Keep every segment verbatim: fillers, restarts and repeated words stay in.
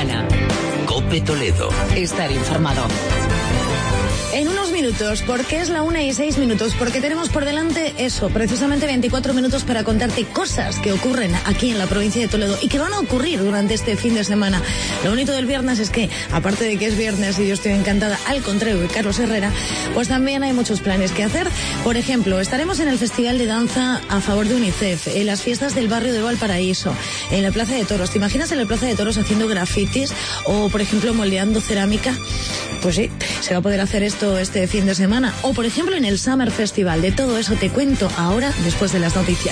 semana. COPE Toledo. Estar informado. En unos minutos, porque es la una y seis minutos, porque tenemos por delante eso, precisamente veinticuatro minutos para contarte cosas que ocurren aquí en la provincia de Toledo y que van a ocurrir durante este fin de semana. Lo bonito del viernes es que, aparte de que es viernes y yo estoy encantada, al contrario de Carlos Herrera, pues también hay muchos planes que hacer. Por ejemplo, estaremos en el Festival de Danza a favor de UNICEF, en las fiestas del barrio de Valparaíso, en la Plaza de Toros. ¿Te imaginas en la Plaza de Toros haciendo grafitis o, por ejemplo, moldeando cerámica? Pues sí, se va a poder hacer esto este fin de semana. O, por ejemplo, en el Summer Festival. De todo eso te cuento ahora, después de las noticias.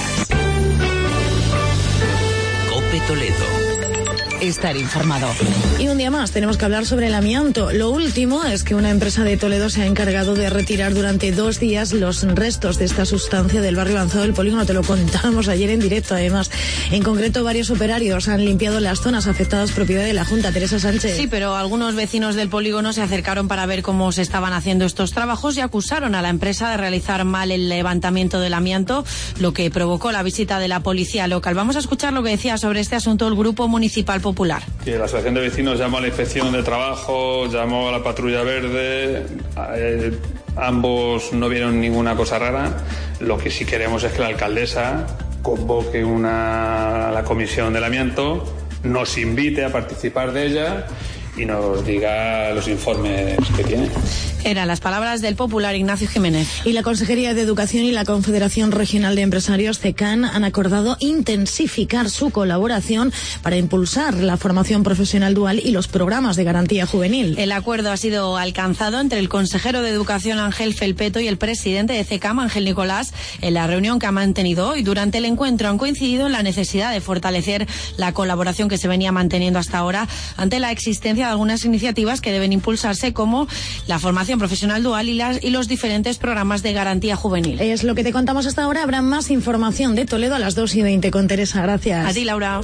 COPE Toledo. Estar informado. Y un día más tenemos que hablar sobre el amianto. Lo último es que una empresa de Toledo se ha encargado de retirar durante dos días los restos de esta sustancia del barrio avanzado del polígono. Te lo contábamos ayer en directo, además. En concreto, varios operarios han limpiado las zonas afectadas, propiedad de la Junta. Teresa Sánchez. Sí, pero algunos vecinos del polígono se acercaron para ver cómo se estaban haciendo estos trabajos y acusaron a la empresa de realizar mal el levantamiento del amianto, lo que provocó la visita de la policía local. Vamos a escuchar lo que decía sobre este asunto el Grupo Municipal Popular. Que la Asociación de Vecinos llamó a la Inspección de Trabajo, llamó a la Patrulla Verde, eh, ambos no vieron ninguna cosa rara. Lo que sí queremos es que la alcaldesa convoque una, la comisión del amianto, nos invite a participar de ella y nos diga los informes que tiene. Eran las palabras del popular Ignacio Jiménez. Y la Consejería de Educación y la Confederación Regional de Empresarios, CECAN, han acordado intensificar su colaboración para impulsar la formación profesional dual y los programas de garantía juvenil. El acuerdo ha sido alcanzado entre el consejero de Educación, Ángel Felpeto, y el presidente de CECAM, Ángel Nicolás, en la reunión que ha mantenido hoy. Durante el encuentro han coincidido en la necesidad de fortalecer la colaboración que se venía manteniendo hasta ahora ante la existencia de algunas iniciativas que deben impulsarse, como la formación profesional dual y, las, y los diferentes programas de garantía juvenil. Es lo que te contamos hasta ahora. Habrá más información de Toledo a las dos y veinte con Teresa. Gracias. A ti, Laura.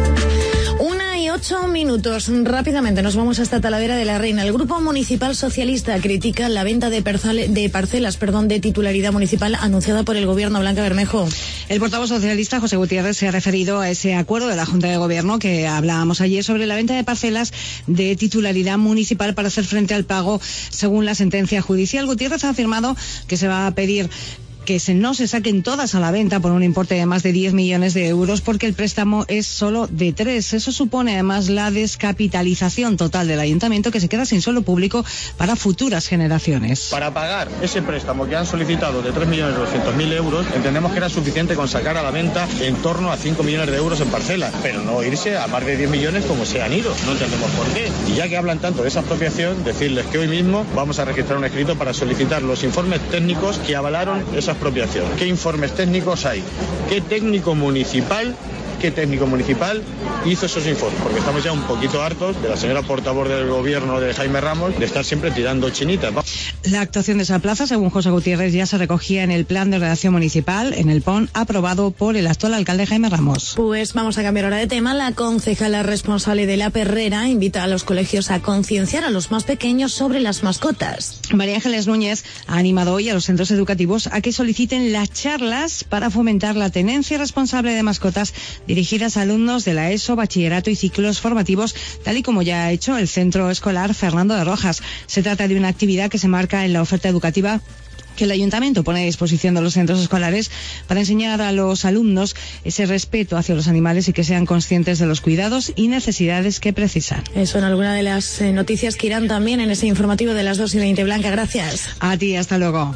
Una y ocho minutos. Rápidamente nos vamos hasta Talavera de la Reina. El Grupo Municipal Socialista critica la venta de, parcel, de parcelas perdón, de titularidad municipal anunciada por el Gobierno. Blanca Bermejo. El portavoz socialista, José Gutiérrez, se ha referido a ese acuerdo de la Junta de Gobierno que hablábamos ayer sobre la venta de parcelas de titularidad municipal para hacer frente al pago según la sentencia judicial. Gutiérrez ha afirmado que se va a pedir que se, no se saquen todas a la venta por un importe de más de diez millones de euros porque el préstamo es solo de tres. Eso supone además la descapitalización total del ayuntamiento, que se queda sin suelo público para futuras generaciones. Para pagar ese préstamo que han solicitado de tres millones doscientos mil euros, entendemos que era suficiente con sacar a la venta en torno a cinco millones de euros en parcelas, pero no irse a más de diez millones como se han ido. No entendemos por qué. Y ya que hablan tanto de esa expropiación, decirles que hoy mismo vamos a registrar un escrito para solicitar los informes técnicos que avalaron esa expropiación. ¿Qué informes técnicos hay? ¿Qué técnico municipal, qué técnico municipal hizo esos informes? Porque estamos ya un poquito hartos de la señora portavoz del gobierno de Jaime Ramos de estar siempre tirando chinitas. La actuación de esa plaza, según José Gutiérrez, ya se recogía en el plan de ordenación municipal, en el P O N, aprobado por el actual alcalde Jaime Ramos. Pues vamos a cambiar ahora de tema. La concejala responsable de La Perrera invita a los colegios a concienciar a los más pequeños sobre las mascotas. María Ángeles Núñez ha animado hoy a los centros educativos a que soliciten las charlas para fomentar la tenencia responsable de mascotas dirigidas a alumnos de la ESO, bachillerato y ciclos formativos, tal y como ya ha hecho el Centro Escolar Fernando de Rojas. Se trata de una actividad que se marca en la oferta educativa que el ayuntamiento pone a disposición de los centros escolares para enseñar a los alumnos ese respeto hacia los animales y que sean conscientes de los cuidados y necesidades que precisan. Eso en alguna de las eh, noticias que irán también en ese informativo de las dos y veinte. Blanca, gracias. A ti, hasta luego.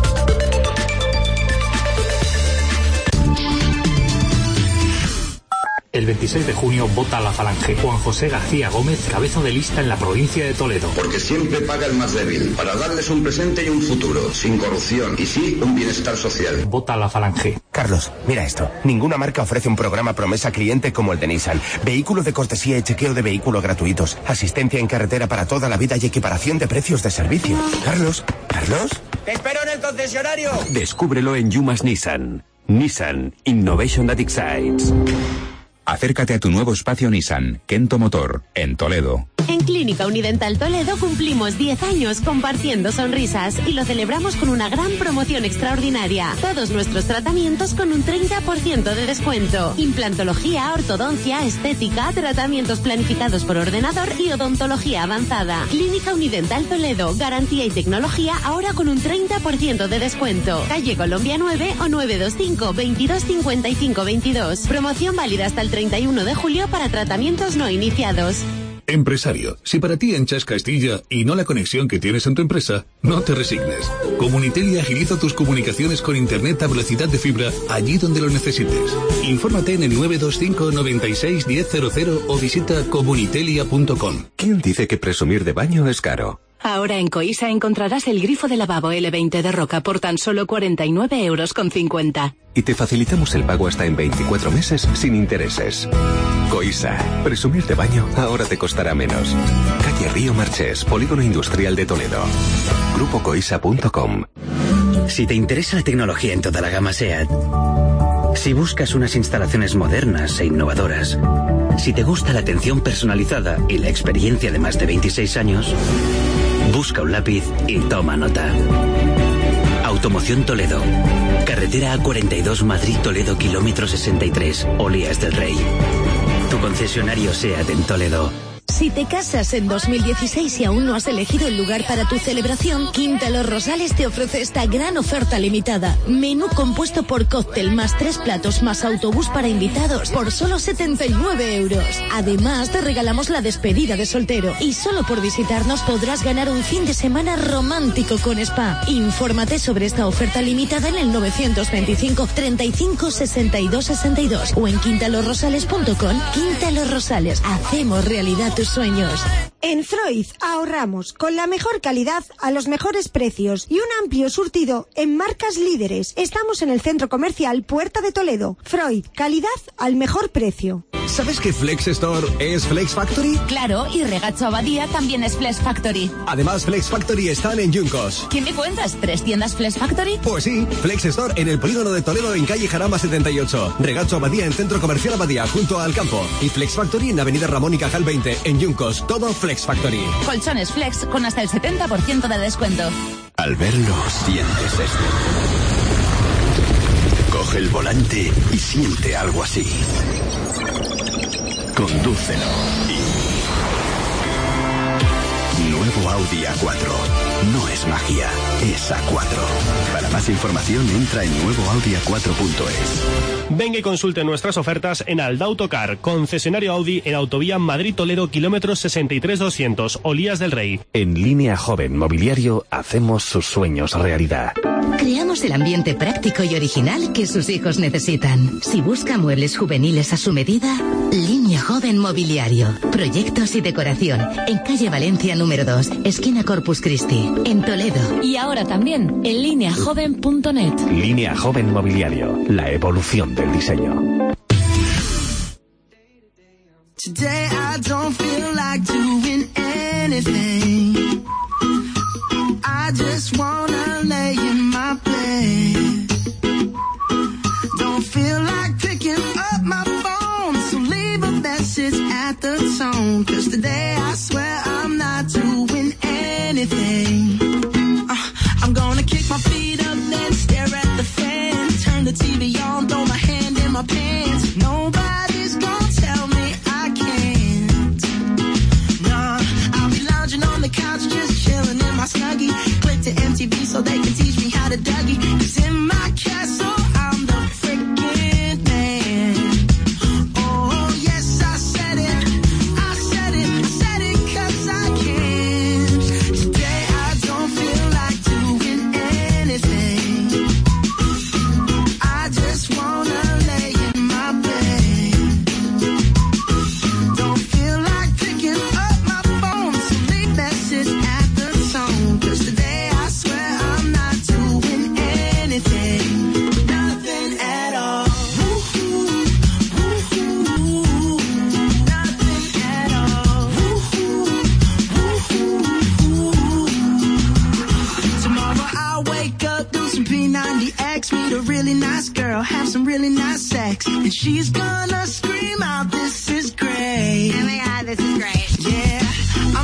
El veintiséis de junio vota la Falange. Juan José García Gómez, cabeza de lista en la provincia de Toledo. Porque siempre paga el más débil, para darles un presente y un futuro, sin corrupción, y sí, un bienestar social. Vota la Falange. Carlos, mira esto. Ninguna marca ofrece un programa promesa cliente como el de Nissan. Vehículo de cortesía y chequeo de vehículo gratuitos. Asistencia en carretera para toda la vida y equiparación de precios de servicio. Carlos, ¿Carlos? ¡Te espero en el concesionario! Descúbrelo en Yumas Nissan. Nissan. Innovation that excites. Acércate a tu nuevo espacio Nissan, Kento Motor, en Toledo. En Clínica Unidental Toledo cumplimos diez años compartiendo sonrisas y lo celebramos con una gran promoción extraordinaria. Todos nuestros tratamientos con un treinta por ciento de descuento. Implantología, ortodoncia, estética, tratamientos planificados por ordenador y odontología avanzada. Clínica Unidental Toledo, garantía y tecnología ahora con un treinta por ciento de descuento. Calle Colombia nueve o nueve dos cinco, veintidós cincuenta y cinco veintidós. Promoción válida hasta el treinta y uno de julio para tratamientos no iniciados. Empresario, si para ti ancha es Castilla y no la conexión que tienes en tu empresa, no te resignes. Comunitel agiliza tus comunicaciones con internet a velocidad de fibra allí donde lo necesites. Infórmate en el nueve dos cinco, noventa y seis, diez cero cero o visita comunitelia punto com. ¿Quién dice que presumir de baño es caro? Ahora en Coisa encontrarás el grifo de lavabo L veinte de Roca por tan solo cuarenta y nueve euros con cincuenta. Y te facilitamos el pago hasta en veinticuatro meses sin intereses. Coisa. Presumir de baño ahora te costará menos. Calle Río Marchés, Polígono Industrial de Toledo. grupo coisa punto com. Si te interesa la tecnología en toda la gama SEAT, si buscas unas instalaciones modernas e innovadoras, si te gusta la atención personalizada y la experiencia de más de veintiséis años, busca un lápiz y toma nota. Automoción Toledo. Carretera A cuarenta y dos Madrid-Toledo, kilómetro sesenta y tres, Olías del Rey. Tu concesionario SEAT en Toledo. Si te casas en dos mil dieciséis y aún no has elegido el lugar para tu celebración, Quinta Los Rosales te ofrece esta gran oferta limitada. Menú compuesto por cóctel más tres platos más autobús para invitados por solo setenta y nueve euros. Además, te regalamos la despedida de soltero y solo por visitarnos podrás ganar un fin de semana romántico con spa. Infórmate sobre esta oferta limitada en el novecientos veinticinco, treinta y cinco, sesenta y dos, sesenta y dos o en quinta los rosales punto com. Quinta Los Rosales. Hacemos realidad tus sueños. En Freud ahorramos con la mejor calidad a los mejores precios y un amplio surtido en marcas líderes. Estamos en el Centro Comercial Puerta de Toledo. Freud, calidad al mejor precio. ¿Sabes que Flex Store es Flex Factory? Claro, y Regacho Abadía también es Flex Factory. Además, Flex Factory están en Yuncos. ¿Qué me cuentas? ¿Tres tiendas Flex Factory? Pues sí, Flex Store en el Polígono de Toledo en calle Jarama setenta y ocho. Regacho Abadía en Centro Comercial Abadía junto al campo. Y Flex Factory en Avenida Ramón y Cajal veinte en Yuncos. Todo Flex Factory. Colchones Flex con hasta el setenta por ciento de descuento. Al verlo, sientes esto. Coge el volante y siente algo así. Condúcelo y... Nuevo Audi A cuatro. No es magia, es A cuatro. Para más información entra en nuevo audi a cuatro punto es. Venga y consulte nuestras ofertas en Aldautocar, concesionario Audi en Autovía Madrid-Toledo, kilómetros sesenta y tres doscientos, Olías del Rey. En Línea Joven Mobiliario hacemos sus sueños realidad. Creamos el ambiente práctico y original que sus hijos necesitan. Si busca muebles juveniles a su medida, Línea Joven Mobiliario. Proyectos y decoración. En calle Valencia número dos, esquina Corpus Christi, en Toledo. Y ahora también en línea joven punto net. Línea Joven Mobiliario. La evolución del diseño. Today I don't feel like doing anything. I just wanna lay in my bed. Don't feel like picking up my phone, so leave a message at the tone. 'Cause today I swear I'm not doing anything. Uh, I'm gonna kick my feet up, then stare at the fan. Turn the T V on, throw my hand in my pants. Nobody's gonna tell me I can't. Nah, I'll be lounging on the couch, just chilling in my Snuggie. Click to M T V so they can teach me how to Dougie. 'Cause in my castle, I'm the freaking man. Oh, yes, I said it. I said it. Said it 'cause I can. Today I don't feel like doing anything. I just wanna lay in my bed. Don't feel like picking up my phone, so leave message at the tone. 'Cause today I swear I'm not doing anything. Nothing at all. Woo-hoo, woo-hoo, nothing at all. Woo-hoo, woo-hoo. Tomorrow I'll wake up, do some P ninety X, meet a really nice girl, have some really nice sex, and she's gonna scream out, "This is great." Oh my God, this is great. Yeah, I'm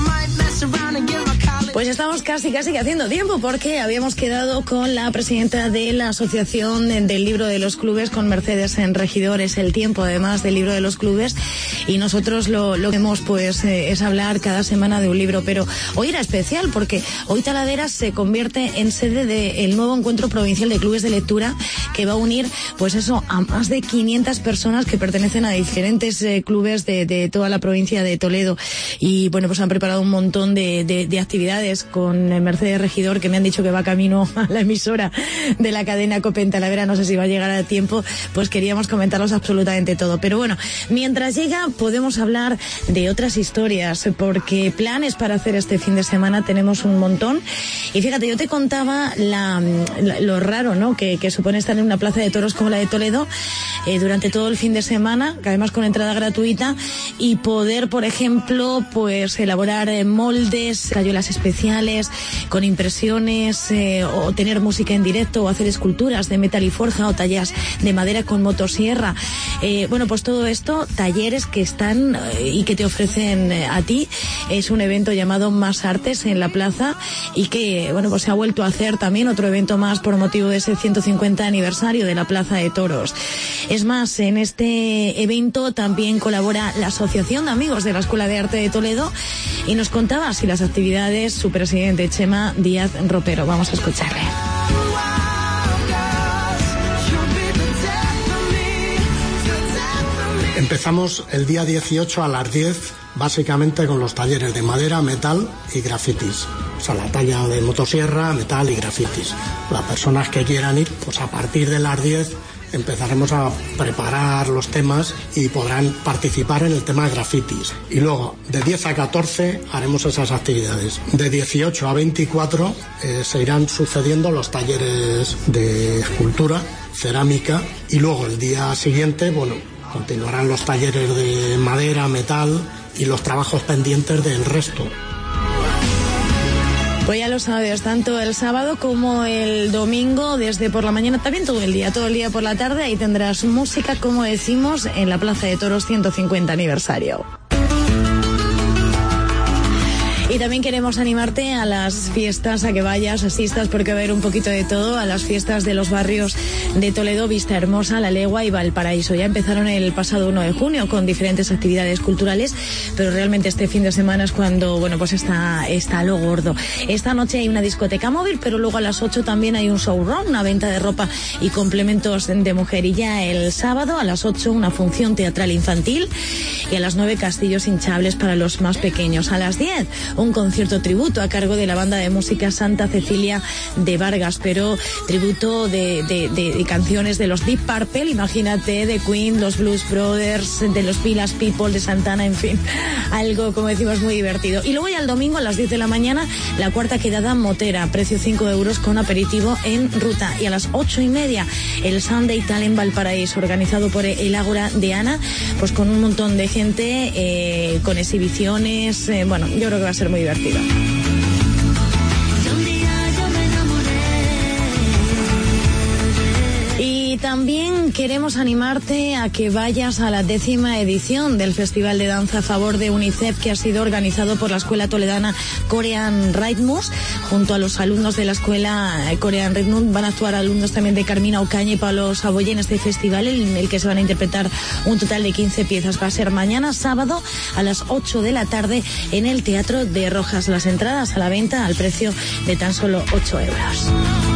Pues estamos casi, casi haciendo tiempo porque habíamos quedado con la presidenta de la Asociación del Libro de los Clubes, con Mercedes en Regidor. Es el tiempo, además, del Libro de los Clubes, y nosotros lo, lo que hemos, pues, eh, es hablar cada semana de un libro. Pero hoy era especial porque hoy Taladeras se convierte en sede del nuevo Encuentro Provincial de Clubes de Lectura, que va a unir, pues eso, a más de quinientas personas que pertenecen a diferentes eh, clubes de, de toda la provincia de Toledo. Y bueno, pues han preparado un montón de, de, de actividades con Mercedes Regidor, que me han dicho que va camino a la emisora de la cadena COPE en Talavera. No sé si va a llegar a tiempo, pues queríamos comentaros absolutamente todo. Pero bueno, mientras llega podemos hablar de otras historias, porque planes para hacer este fin de semana tenemos un montón. Y fíjate, yo te contaba la, la, lo raro, ¿no?, que, que supone estar en una plaza de toros como la de Toledo eh, durante todo el fin de semana, que además con entrada gratuita, y poder, por ejemplo, pues elaborar eh, moldes, cayolas especiales, con impresiones, eh, o tener música en directo, o hacer esculturas de metal y forja, o tallas de madera con motosierra. Eh, bueno, pues todo esto, talleres que están eh, y que te ofrecen eh, a ti. Es un evento llamado Más Artes en la plaza, y que, bueno, pues se ha vuelto a hacer también otro evento más por motivo de ese ciento cincuenta aniversario de la Plaza de Toros. Es más, en este evento también colabora la Asociación de Amigos de la Escuela de Arte de Toledo, y nos contaba así las actividades su presidente, Chema Díaz Ropero. Vamos a escucharle. Empezamos el día dieciocho a las diez, básicamente con los talleres de madera, metal y grafitis. O sea, la talla de motosierra, metal y grafitis. Las personas que quieran ir, pues a partir de las diez empezaremos a preparar los temas y podrán participar en el tema de grafitis. Y luego, de diez a catorce haremos esas actividades. De dieciocho a veinticuatro eh, se irán sucediendo los talleres de escultura, cerámica, y luego el día siguiente, bueno, continuarán los talleres de madera, metal y los trabajos pendientes del resto. Pues ya lo sabes, tanto el sábado como el domingo, desde por la mañana, también todo el día, todo el día por la tarde, ahí tendrás música, como decimos, en la Plaza de Toros ciento cincuenta aniversario. Y también queremos animarte a las fiestas, a que vayas, asistas, porque va a haber un poquito de todo, a las fiestas de los barrios de Toledo, Vista Hermosa, La Legua y Valparaíso. Ya empezaron el pasado uno de junio con diferentes actividades culturales, pero realmente este fin de semana es cuando, bueno, pues está, está lo gordo. Esta noche hay una discoteca móvil, pero luego a las ocho también hay un showroom, una venta de ropa y complementos de mujer. Y ya el sábado a las ocho una función teatral infantil, y a las nueve castillos hinchables para los más pequeños. A las diez un concierto tributo a cargo de la banda de música Santa Cecilia de Vargas, pero tributo de, de, de, de canciones de los Deep Purple, imagínate, de Queen, los Blues Brothers, de los Village People, de Santana, en fin, algo, como decimos, muy divertido. Y luego ya el domingo a las diez de la mañana la cuarta quedada motera, precio cinco euros con aperitivo en ruta. Y a las ocho y media el Sunday Talent Valparaíso, organizado por el Ágora de Ana, pues con un montón de gente, eh, con exhibiciones, eh, bueno, yo creo que va a ser muy divertido. Y también queremos animarte a que vayas a la décima edición del Festival de Danza a favor de UNICEF, que ha sido organizado por la Escuela Toledana Korean Rhythmus. Junto a los alumnos de la Escuela Korean Rhythmus van a actuar alumnos también de Carmina Ocaña y Pablo Saboya en este festival, en el que se van a interpretar un total de quince piezas. Va a ser mañana sábado a las ocho de la tarde en el Teatro de Rojas. Las entradas a la venta al precio de tan solo ocho euros.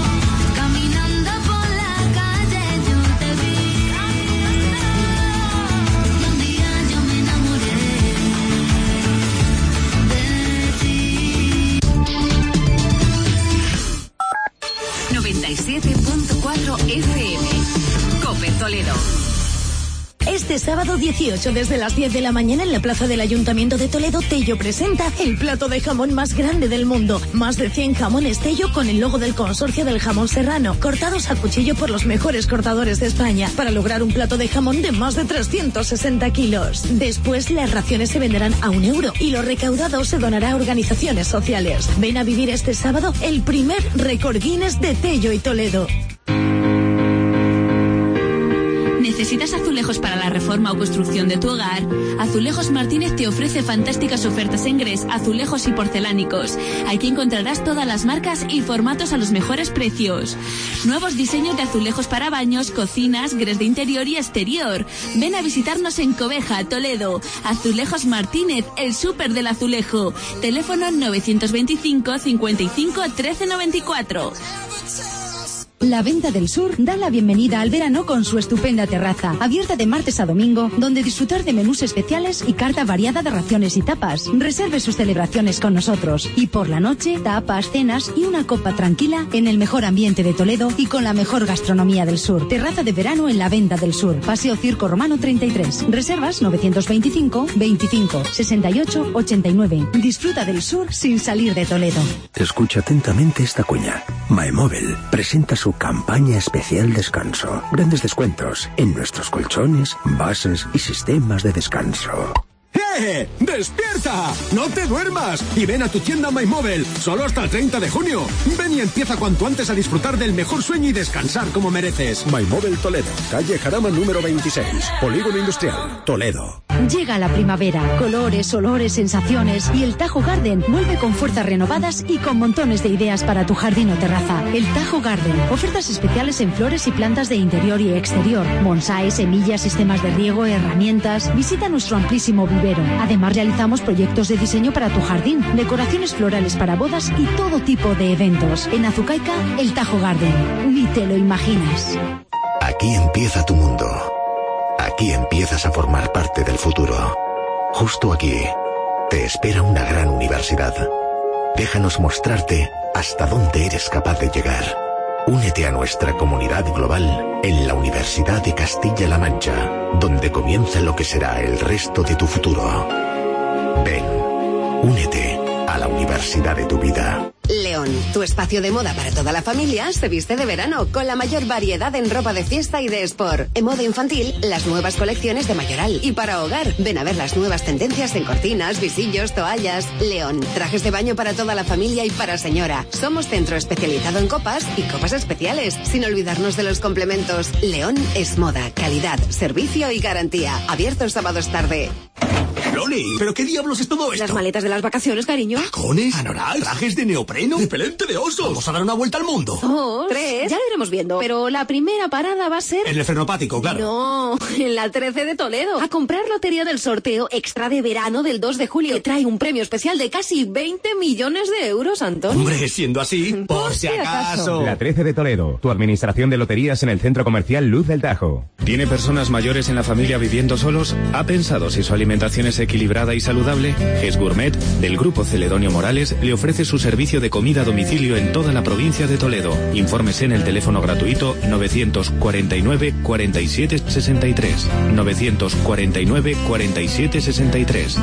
noventa y siete punto cuatro F M. COPE Toledo. Este sábado dieciocho, desde las diez de la mañana, en la plaza del Ayuntamiento de Toledo, Tello presenta el plato de jamón más grande del mundo. Más de cien jamones Tello con el logo del Consorcio del Jamón Serrano, cortados a cuchillo por los mejores cortadores de España, para lograr un plato de jamón de más de trescientos sesenta kilos. Después, las raciones se venderán a un euro y lo recaudado se donará a organizaciones sociales. Ven a vivir este sábado el primer récord Guinness de Tello y Toledo. ¿Necesitas azulejos para la reforma o construcción de tu hogar? Azulejos Martínez te ofrece fantásticas ofertas en grés, azulejos y porcelánicos. Aquí encontrarás todas las marcas y formatos a los mejores precios. Nuevos diseños de azulejos para baños, cocinas, grés de interior y exterior. Ven a visitarnos en Cobeja, Toledo. Azulejos Martínez, el súper del azulejo. Teléfono novecientos veinticinco, cincuenta y cinco, trece noventa y cuatro. La Venta del Sur da la bienvenida al verano con su estupenda terraza, abierta de martes a domingo, donde disfrutar de menús especiales y carta variada de raciones y tapas. Reserve sus celebraciones con nosotros. Y por la noche, tapas, cenas y una copa tranquila en el mejor ambiente de Toledo y con la mejor gastronomía del sur. Terraza de verano en La Venta del Sur, Paseo Circo Romano treinta y tres. Reservas novecientos veinticinco, veinticinco, sesenta y ocho, ochenta y nueve. Disfruta del sur sin salir de Toledo. Escucha atentamente esta cuña. MyMobile presenta su campaña especial descanso. Grandes descuentos en nuestros colchones, bases y sistemas de descanso. ¡Eh! ¡Despierta! ¡No te duermas! Y ven a tu tienda MyMobile, solo hasta el treinta de junio. Ven y empieza cuanto antes a disfrutar del mejor sueño y descansar como mereces. MyMobile Toledo, calle Jarama número veintiséis, Polígono Industrial, Toledo. Llega la primavera, colores, olores, sensaciones y el Tajo Garden vuelve con fuerzas renovadas y con montones de ideas para tu jardín o terraza. El Tajo Garden, ofertas especiales en flores y plantas de interior y exterior, bonsái, semillas, sistemas de riego, herramientas. Visita nuestro amplísimo vivero. Además realizamos proyectos de diseño para tu jardín, decoraciones florales para bodas y todo tipo de eventos. En Azucaica, el Tajo Garden. Ni te lo imaginas. Aquí empieza tu mundo. Aquí empiezas a formar parte del futuro. Justo aquí te espera una gran universidad. Déjanos mostrarte hasta dónde eres capaz de llegar. Únete a nuestra comunidad global en la Universidad de Castilla-La Mancha, donde comienza lo que será el resto de tu futuro. Ven, únete a la universidad de tu vida. León, tu espacio de moda para toda la familia, se viste de verano con la mayor variedad en ropa de fiesta y de sport. En moda infantil, las nuevas colecciones de Mayoral. Y para hogar, ven a ver las nuevas tendencias en cortinas, visillos, toallas. León, trajes de baño para toda la familia y para señora. Somos centro especializado en copas y copas especiales, sin olvidarnos de los complementos. León es moda, calidad, servicio y garantía. Abiertos sábados tarde. Loli, ¿pero qué diablos es todo esto? Las maletas de las vacaciones, cariño. ¿Tacones? ¿Anorak? ¿Trajes de neopreno? ¿Repelente de osos? ¿Vamos a dar una vuelta al mundo? Dos, tres, ya lo iremos viendo. Pero la primera parada va a ser... En el frenopático, claro. No, en la trece de Toledo. A comprar lotería del sorteo extra de verano del dos de julio, que trae un premio especial de casi veinte millones de euros, Antonio. Hombre, siendo así, por, por si acaso. La trece de Toledo, tu administración de loterías en el centro comercial Luz del Tajo. ¿Tiene personas mayores en la familia viviendo solos? ¿Ha pensado si su alimentación es equilibrada y saludable? Ges Gourmet, del Grupo Celedonio Morales, le ofrece su servicio de comida a domicilio en toda la provincia de Toledo. Infórmese en el teléfono gratuito novecientos cuarenta y nueve, cuarenta y siete, sesenta y tres. novecientos cuarenta y nueve, cuarenta y siete, sesenta y tres.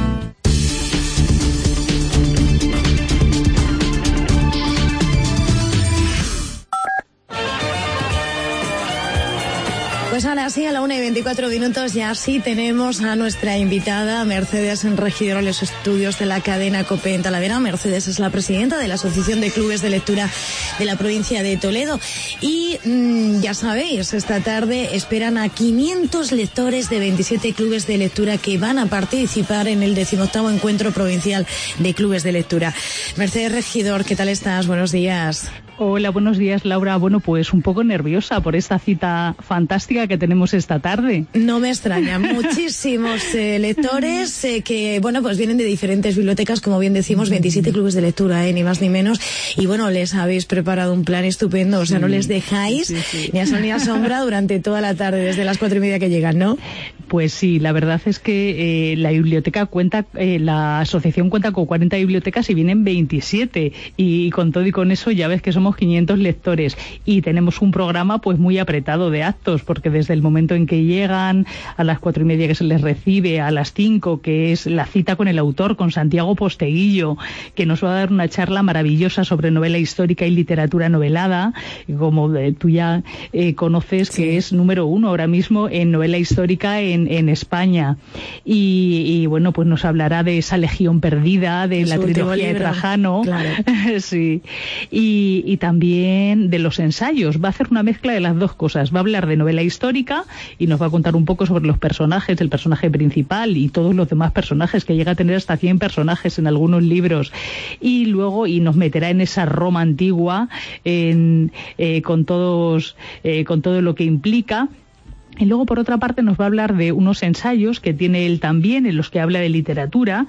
Pues ahora sí, a la una y veinticuatro minutos ya sí tenemos a nuestra invitada Mercedes Regidor en los estudios de la cadena COPE en Talavera. Mercedes es la presidenta de la Asociación de Clubes de Lectura de la provincia de Toledo. Y mmm, ya sabéis, esta tarde esperan a quinientos lectores de veintisiete clubes de lectura que van a participar en el decimoctavo Encuentro Provincial de Clubes de Lectura. Mercedes Regidor, ¿qué tal estás? Buenos días. Hola, buenos días, Laura. Bueno, pues un poco nerviosa por esta cita fantástica que tenemos esta tarde. No me extraña. Muchísimos eh, lectores eh, que, bueno, pues vienen de diferentes bibliotecas, como bien decimos, veintisiete clubes de lectura, eh, ni más ni menos. Y bueno, les habéis preparado un plan estupendo, o sea, no les dejáis sí, sí. ni a sol ni a sombra durante toda la tarde, desde las cuatro y media que llegan, ¿no? Pues sí, la verdad es que eh, la biblioteca cuenta, eh, la asociación cuenta con cuarenta bibliotecas y vienen veintisiete. Y, y con todo y con eso ya ves que somos quinientos lectores y tenemos un programa pues muy apretado de actos, porque desde el momento en que llegan, a las cuatro y media que se les recibe, a las cinco que es la cita con el autor, con Santiago Posteguillo, que nos va a dar una charla maravillosa sobre novela histórica y literatura novelada, como eh, tú ya eh, conoces, sí. que es número uno ahora mismo en novela histórica en, en España. Y, y bueno, pues nos hablará de esa legión perdida, de es la trilogía libro. de Trajano. Claro. sí. Y, y también de los ensayos. Va a hacer una mezcla de las dos cosas. Va a hablar de novela histórica y nos va a contar un poco sobre los personajes, el personaje principal y todos los demás personajes, que llega a tener hasta cien personajes en algunos libros. Y luego, y nos meterá en esa Roma antigua, en, eh, con todos, eh, con todo lo que implica. Y luego, por otra parte, nos va a hablar de unos ensayos que tiene él también, en los que habla de literatura,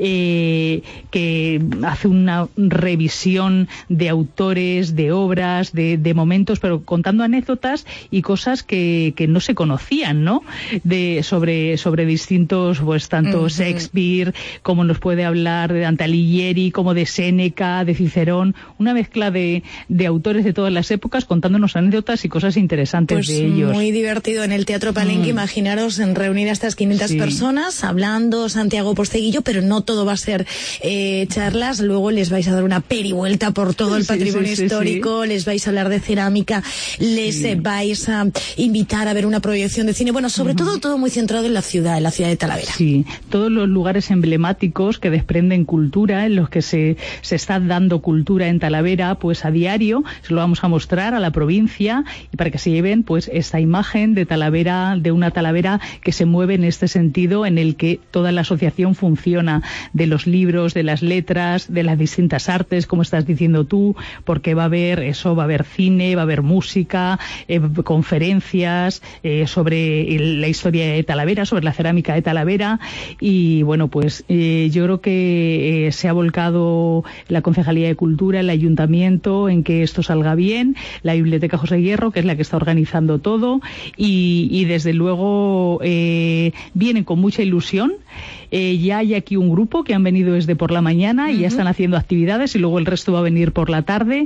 eh, que hace una revisión de autores, de obras, de, de momentos, pero contando anécdotas y cosas que, que no se conocían, ¿no? De, sobre, sobre distintos, pues, tanto uh-huh. Shakespeare, como nos puede hablar de Dante Alighieri, como de Séneca, de Cicerón, una mezcla de, de autores de todas las épocas contándonos anécdotas y cosas interesantes pues de ellos. Muy divertido en el Teatro Palenque, mm. imaginaros en reunir a estas quinientas sí. personas hablando Santiago Posteguillo, pero no todo va a ser eh, charlas, luego les vais a dar una perivuelta por todo el sí, patrimonio sí, histórico, sí, sí. les vais a hablar de cerámica, les sí. eh, vais a invitar a ver una proyección de cine, bueno, sobre uh-huh. todo todo muy centrado en la ciudad, en la ciudad de Talavera. Sí, todos los lugares emblemáticos que desprenden cultura, en los que se, se está dando cultura en Talavera, pues a diario se lo vamos a mostrar a la provincia y para que se lleven pues esta imagen de Talavera, de una Talavera que se mueve en este sentido, en el que toda la asociación funciona, de los libros, de las letras, de las distintas artes, como estás diciendo tú, porque va a haber eso, va a haber cine, va a haber música, eh, conferencias eh, sobre el, la historia de Talavera, sobre la cerámica de Talavera, y bueno, pues eh, yo creo que eh, se ha volcado la Concejalía de Cultura, el Ayuntamiento, en que esto salga bien, la Biblioteca José Hierro, que es la que está organizando todo, y Y, y desde luego eh, vienen con mucha ilusión. Eh, ya hay aquí un grupo que han venido desde por la mañana y uh-huh. ya están haciendo actividades y luego el resto va a venir por la tarde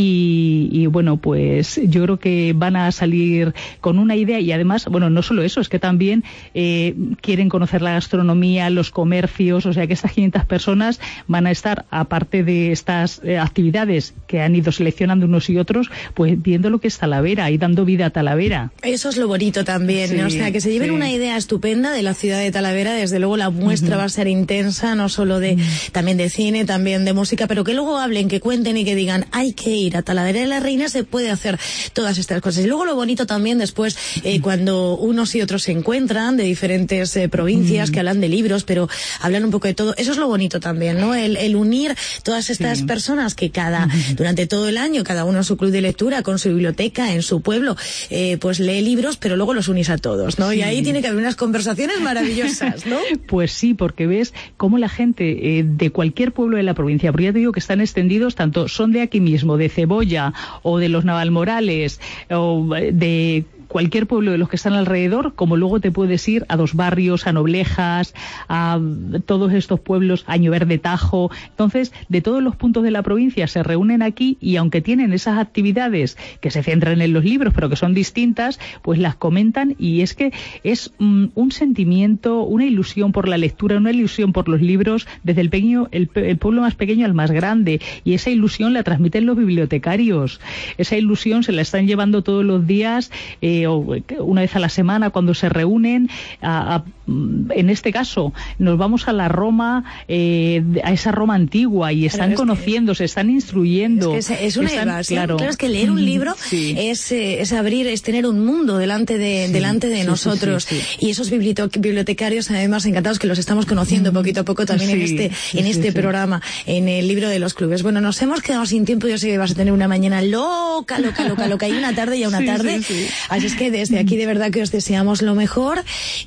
y, y bueno, pues yo creo que van a salir con una idea y además, bueno, no solo eso, es que también eh, quieren conocer la gastronomía, los comercios, o sea que estas quinientas personas van a estar, aparte de estas eh, actividades que han ido seleccionando unos y otros, pues viendo lo que es Talavera y dando vida a Talavera. Eso es lo bonito también, sí, ¿no? O sea, que se lleven sí. una idea estupenda de la ciudad de Talavera, desde luego la muestra uh-huh. va a ser intensa, no solo de, uh-huh. también de cine, también de música, pero que luego hablen, que cuenten y que digan, hay que ir a Talavera de la Reina, se puede hacer todas estas cosas. Y luego lo bonito también después, eh, cuando unos y otros se encuentran de diferentes eh, provincias uh-huh. que hablan de libros, pero hablan un poco de todo, eso es lo bonito también, ¿no? El, el unir todas estas sí. personas que cada, uh-huh. durante todo el año, cada uno en su club de lectura, con su biblioteca, en su pueblo, eh, pues lee libros, pero luego los unís a todos, ¿no? Sí. Y ahí tiene que haber unas conversaciones maravillosas, ¿no? Pues sí, porque ves cómo la gente eh, de cualquier pueblo de la provincia, porque ya te digo que están extendidos, tanto son de aquí mismo, de Cebolla, o de los Navalmorales, o de cualquier pueblo de los que están alrededor, como luego te puedes ir a Dos Barrios, a Noblejas, a todos estos pueblos, a Ñover de Tajo. Entonces, de todos los puntos de la provincia se reúnen aquí y aunque tienen esas actividades que se centran en los libros, pero que son distintas, pues las comentan y es que es um, un sentimiento, una ilusión por la lectura, una ilusión por los libros, desde el pequeño, el, el pueblo más pequeño al más grande, y esa ilusión la transmiten los bibliotecarios. Esa ilusión se la están llevando todos los días, eh, o una vez a la semana cuando se reúnen. A, a, en este caso nos vamos a la Roma, eh, a esa Roma antigua, y están conociendo, que, se están instruyendo. Es, que es una están, evasión. Claro. claro, es que leer un libro sí. es, eh, es abrir, es tener un mundo delante de, sí, delante de sí, nosotros. Sí, sí, sí. Y esos bibliotecarios, además, encantados que los estamos conociendo poquito a poco también sí, en este, sí, en este sí, programa, sí. en el libro de los clubes. Bueno, nos hemos quedado sin tiempo. Yo sé que vas a tener una mañana loca, loca, loca, loca, y una tarde y una sí, tarde. Sí, sí. Así es que desde aquí de verdad que os deseamos lo mejor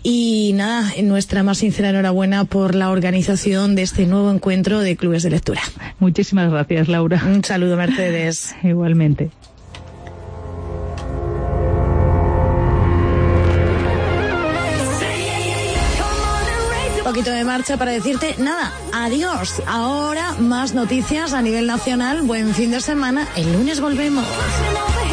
y nada, nuestra más sincera enhorabuena por la organización de este nuevo encuentro de clubes de lectura. Muchísimas gracias, Laura. Un saludo, Mercedes. Igualmente. Poquito de marcha para decirte nada, adiós. Ahora más noticias a nivel nacional, buen fin de semana, el lunes volvemos.